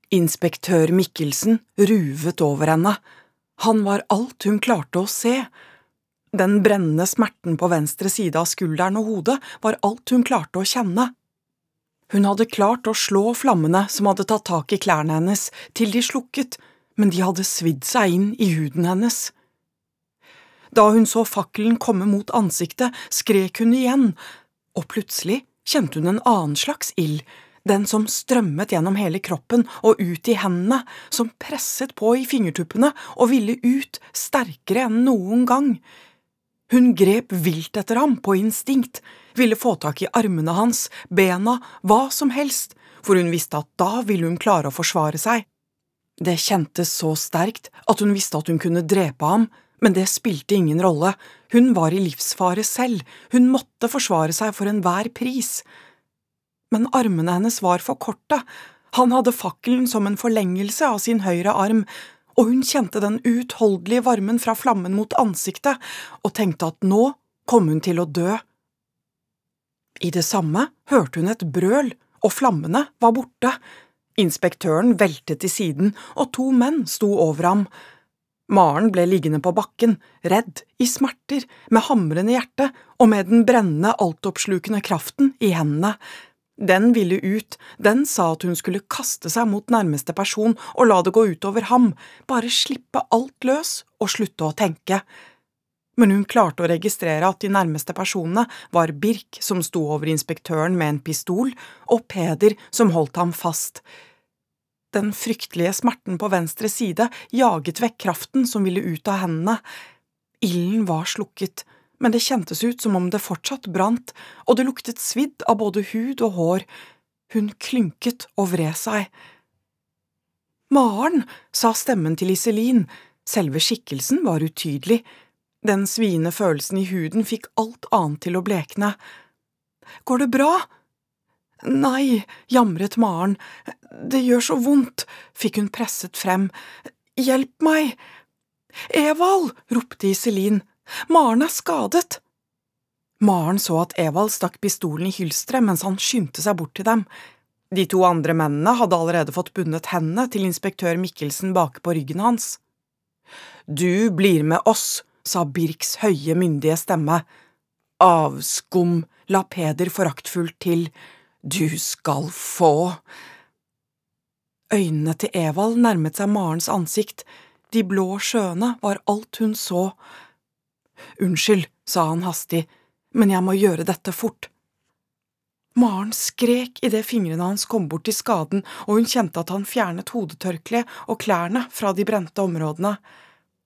Inspektør Mikkelsen ruvet over henne. Han var alt hun klarte å se. Den brennende smerten på venstre side av skulderen og hodet var alt hun klarte å kjenne. Hun hadde klart å slå flammene som hadde tatt tak i klærne hennes, til de slukket, men de hadde svidd seg inn i huden hennes. Da hun så fakkelen komme mot ansiktet, skrek hun igjen, og plutselig kjente hun en annen slags ild, den som strømmet gjennom hele kroppen og ut i hendene, som presset på i fingertuppene og ville ut sterkere enn noen gang. Hun grep vilt etter ham på instinkt, ville få tak i armene hans, bena, hva som helst, for hun visste at da ville hun klare å forsvare seg. Det kjentes så sterkt at hun visste at hun kunne drepe ham, men det spilte ingen rolle. Hun var i livsfare selv, hun måtte forsvare seg for enhver pris. Men armene hennes var for korte. Han hadde fakkelen som en forlengelse av sin høyre arm, og hun kjente den uutholdelige varmen fra flammen mot ansiktet, og tenkte at nå kom hun til å dø. I det samme hørte hun et brøl, og flammene var borte. Inspektøren veltet til siden, og 2 menn sto over ham. Maren ble liggende på bakken, redd, i smerter, med hamrende hjerte, og med den brennende, altoppslukende kraften i hendene. Den ville ut, den sa at hun skulle kaste seg mot nærmeste person og la det gå ut over ham, bare slippe alt løs og slutte å tenke. Men hun klarte å registrere at de nærmeste personene var Birk som sto over inspektøren med en pistol, og Peder som holdt ham fast. Den fryktelige smerten på venstre side jaget vekk kraften som ville ut av hendene. Ilden var slukket, men det kjentes ut som om det fortsatt brant, og det luktet svidd av både hud og hår. Hun klynket og vred seg. «Maren», sa stemmen til Iselin. Selve skikkelsen var utydelig. Den sviende følelsen i huden fikk alt annet til å blekne. «Går det bra?» «Nei», jamret Maren. «Det gjør så vondt», fikk hun presset frem. «Hjelp meg!» «Evald!» ropte Iselin. «Maren er skadet!» Maren så at Evald stakk pistolen i hylstret mens han skyndte seg bort til dem. De 2 andre mennene hadde allerede fått bundet hendene til inspektør Mikkelsen bak på ryggen hans. «Du blir med oss», sa Birks høye, myndige stemme. «Avskum», la Peder foraktfullt til. «Du skal få!» Øynene til Evald nærmet seg Marens ansikt. De blå sjøene var alt hun så. «Unnskyld», sa han hastig, «men jeg må gjøre dette fort.» Maren skrek idet fingrene hans kom bort til skaden, og hun kjente at han fjernet hodetørkle og klærne fra de brente områdene.